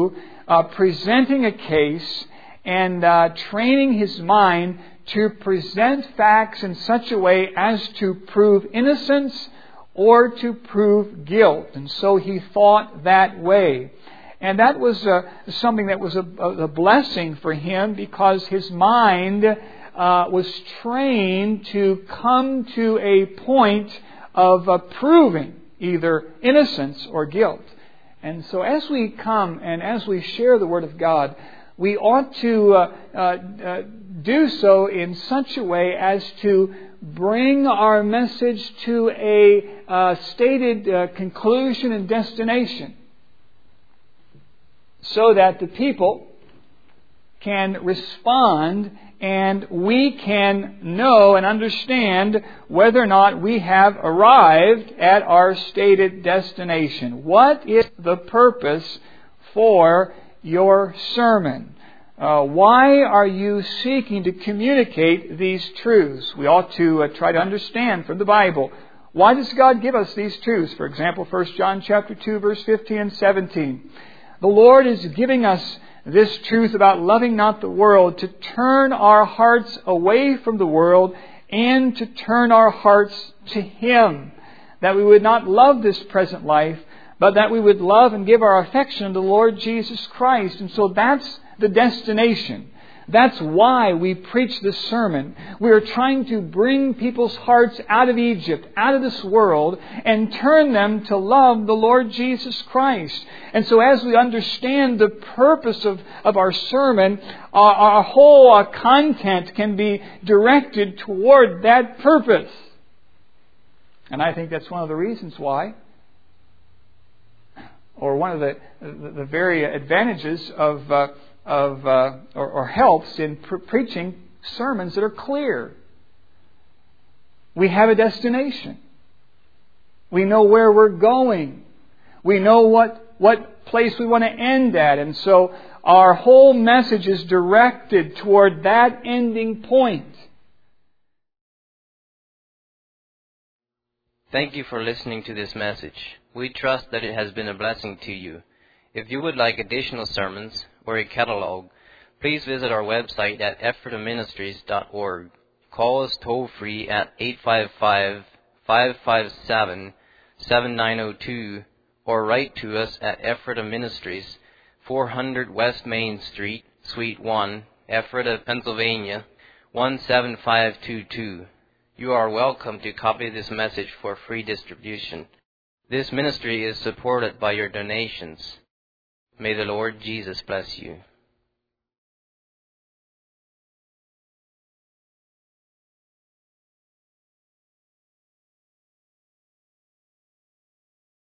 uh, presenting a case and uh, training his mind to present facts in such a way as to prove innocence or to prove guilt. And so he thought that way. And that was uh, something that was a, a blessing for him, because his mind uh, was trained to come to a point of uh, proving either innocence or guilt. And so as we come and as we share the Word of God, we ought to uh, uh, uh, do so in such a way as to bring our message to a uh, stated uh, conclusion and destination, so that the people can respond and we can know and understand whether or not we have arrived at our stated destination. What is the purpose for your sermon? Uh, why are you seeking to communicate these truths? We ought to uh, try to understand from the Bible. Why does God give us these truths? For example, First John chapter two, verse fifteen and seventeen. The Lord is giving us this truth about loving not the world, to turn our hearts away from the world and to turn our hearts to Him. That we would not love this present life, but that we would love and give our affection to the Lord Jesus Christ. And so that's the destination. That's why we preach this sermon. We are trying to bring people's hearts out of Egypt, out of this world, and turn them to love the Lord Jesus Christ. And so as we understand the purpose of, of our sermon, our, our whole uh, content can be directed toward that purpose. And I think that's one of the reasons why, or one of the, the, the very advantages of uh, of uh, or, or helps in pre- preaching sermons that are clear. We have a destination. We know where we're going. We know what what place we want to end at, and so our whole message is directed toward that ending point. Thank you for listening to this message. We trust that it has been a blessing to you. If you would like additional sermons or a catalog, please visit our website at ephrata ministries dot org. Call us toll-free at eight five five, five five seven, seven nine zero two or write to us at Ephrata Ministries, four hundred West Main Street, Suite one, Ephrata, Pennsylvania, one seven five two two. You are welcome to copy this message for free distribution. This ministry is supported by your donations. May the Lord Jesus bless you.